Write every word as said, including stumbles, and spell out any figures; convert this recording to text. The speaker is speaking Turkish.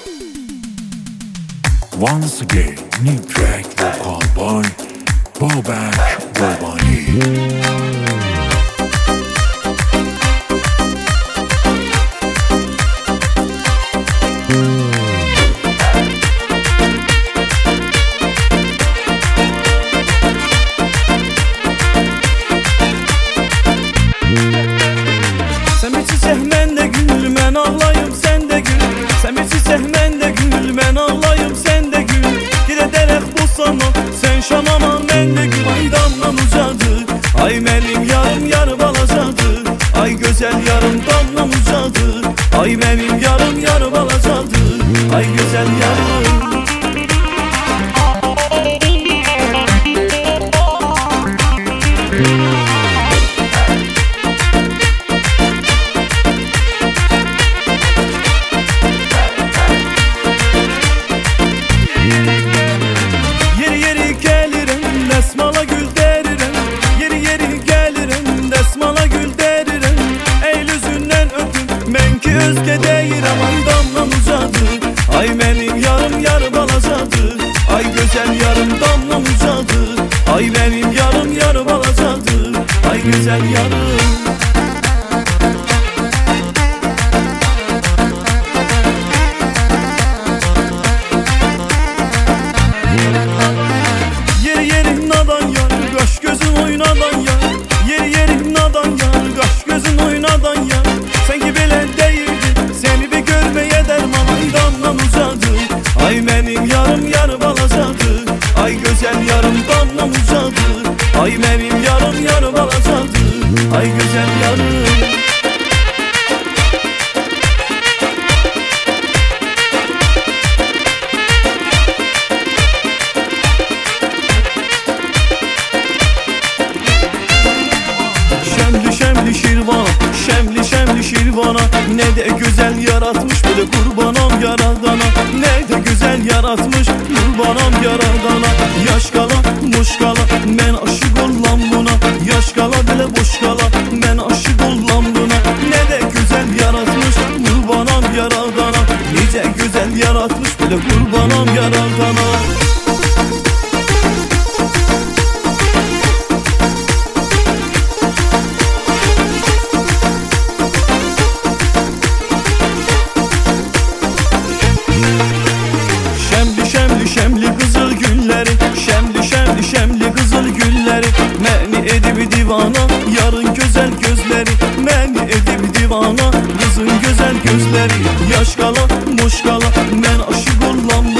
Once again, new track vocal by Bobak Robani. Sen bir çiçek men de gül, men ağlayım sen de gül. Sen bir çiçek men de gül, men ağlayım sen de gül. Giderek bu sana sen şanama men de gül. Ay damlam ucadı, ay benim yarım yar balacadı. Ay güzel yarım damlam ucadı, ay benim yarım yar balacadı. Ay güzel yarım. Yeri yeri gelirim, desmala gül derirem. Yeri yeri gelirim, desmala gül derirem. Eylül yüzünden öpüm, men ki özge deyirem. Ay damlam ucadı, ay benim yarım yar balacadı. Ay güzel yarım damlam ucadı, ay benim yarım yar balacadı. Ay güzel yarım. Yeri yeri nadan yar, kaş gözün oynadan yar. Yeri yeri nadan yar, kaş gözün oynadan yar. Sanki bile değildin, seni bir görmeye derman. Ay damlam ucadı, ay benim yarım yar balacadı. Ay güzel yarım damlam ucadı, ay benim yarım yar balacadı. Ay güzel yarım. Şemli şemli şirvana, şemli şemli şirvana. Ne de güzel yaratmış böyle kurbanam yaradana. Ne de güzel yaratmış kurbanam yaradana. Yaş kala, muş kala, men aşık ollam buna. Yaş kala bile boş kala, men aşık ollam buna. Ne de güzel yaratmış kurbanam yaradana. Nice güzel yaratmış böyle kurbanam yaradana. Şemli şemli şemli kızıl gülleri, şemli şemli şemli kızıl gülleri. Məni edib divana yarın güzel gözleri. Məni edib divana kızın güzel gözleri. Yaş kala, muş kala, men aşık ollam